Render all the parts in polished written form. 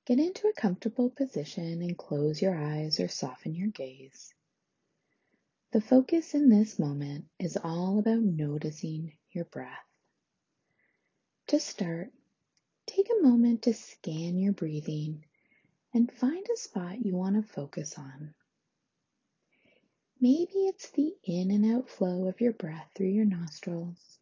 Get into a comfortable position and close your eyes or soften your gaze. The focus in this moment is all about noticing your breath. To start, take a moment to scan your breathing and find a spot you want to focus on. Maybe it's the in and out flow of your breath through your nostrils.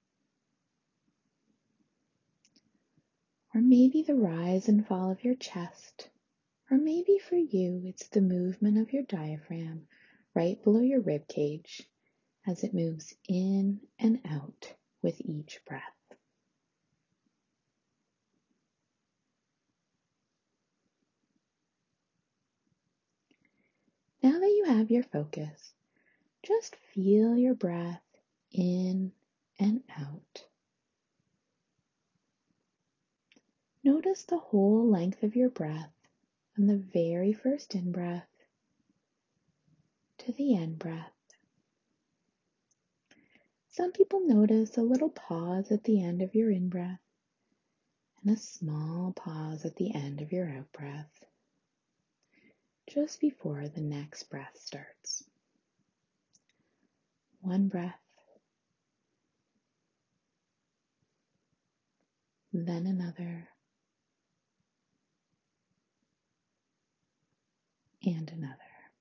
Or maybe the rise and fall of your chest. Or maybe for you, it's the movement of your diaphragm right below your rib cage as it moves in and out with each breath. Now that you have your focus, just feel your breath in and out. Notice the whole length of your breath from the very first in-breath to the end breath. Some people notice a little pause at the end of your in-breath and a small pause at the end of your out-breath, just before the next breath starts. One breath, then another, and another.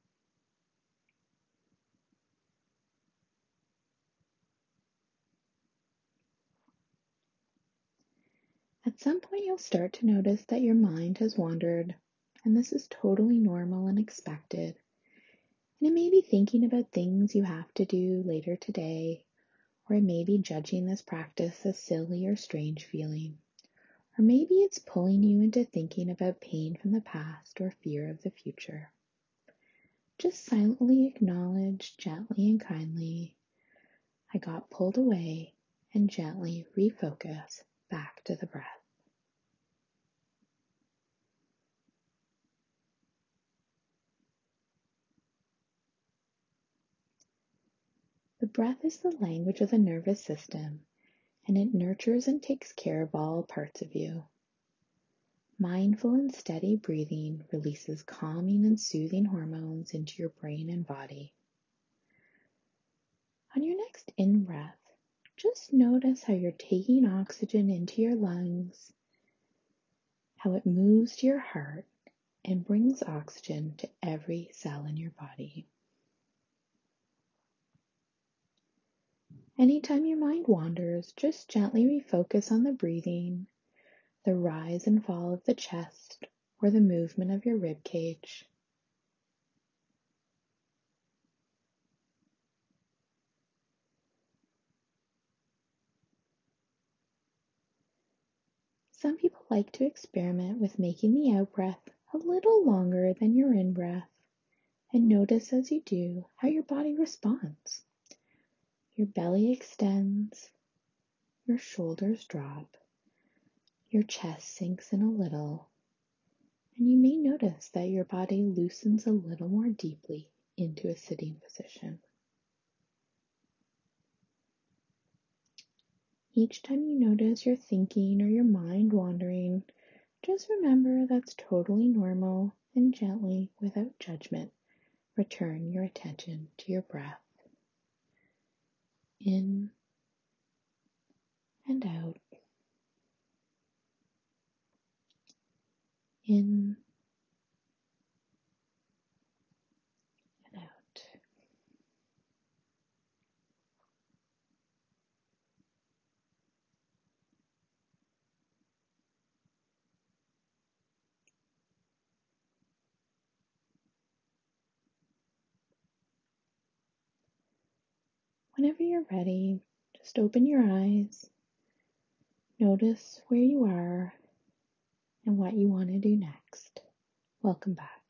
At some point, you'll start to notice that your mind has wandered, and this is totally normal and expected. And it may be thinking about things you have to do later today, or it may be judging this practice as silly or strange feeling, or maybe it's pulling you into thinking about pain from the past or fear of the future. Just silently acknowledge gently and kindly, I got pulled away, and gently refocus back to the breath. The breath is the language of the nervous system, and it nurtures and takes care of all parts of you. Mindful and steady breathing releases calming and soothing hormones into your brain and body. On your next in-breath, just notice how you're taking oxygen into your lungs, how it moves to your heart and brings oxygen to every cell in your body. Anytime your mind wanders, just gently refocus on the breathing, the rise and fall of the chest, or the movement of your rib cage. Some people like to experiment with making the out-breath a little longer than your in-breath, and notice as you do how your body responds. Your belly extends, your shoulders drop, your chest sinks in a little, and you may notice that your body loosens a little more deeply into a sitting position. Each time you notice your thinking or your mind wandering, just remember that's totally normal and gently, without judgment, return your attention to your breath. In and out. In and out. Whenever you're ready, just open your eyes. Notice where you are and what you want to do next. Welcome back.